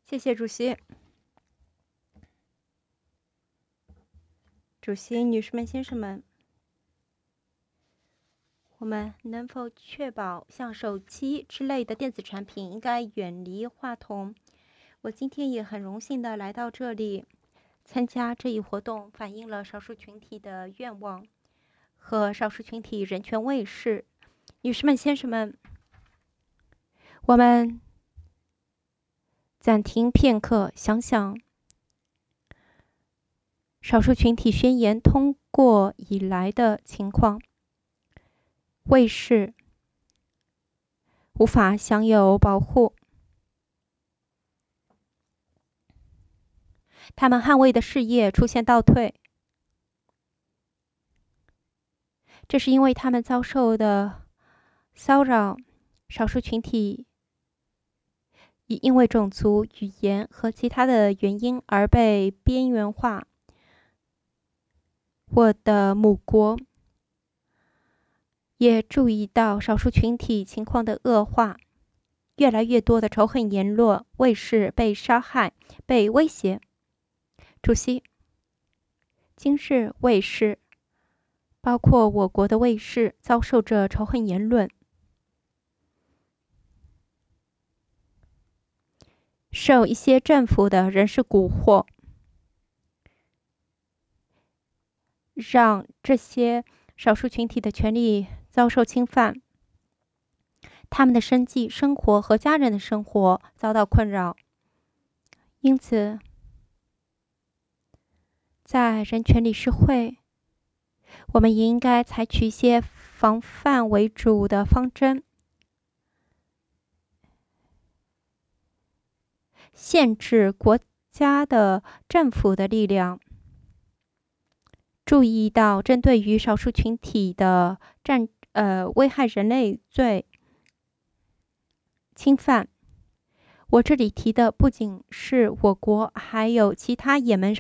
谢谢主席。主席，女士们、先生们，我们能否确保像手机之类的电子产品应该远离话筒？我今天也很荣幸地来到这里参加这一活动，反映了少数群体的愿望和少数群体人权卫士。女士们、先生们，我们暂停片刻，想想少数群体宣言通过以来的情况。卫士无法享有保护，他们捍卫的事业出现倒退，这是因为他们遭受的骚扰。少数群体已因为种族、语言和其他的原因而被边缘化。我的母国也注意到少数群体情况的恶化，越来越多的仇恨言论，卫士被杀害、被威胁。主席，今日卫士，包括我国的卫士，遭受着仇恨言论，受一些政府的人士蛊惑，让这些少数群体的权利遭受侵犯，他们的生计、生活和家人的生活遭到困扰。因此，在人权理事会，我们也应该采取一些防范为主的方针，限制国家的政府的力量，注意到针对于少数群体的危害人类罪侵犯。我这里提的不仅是我国，还有其他也门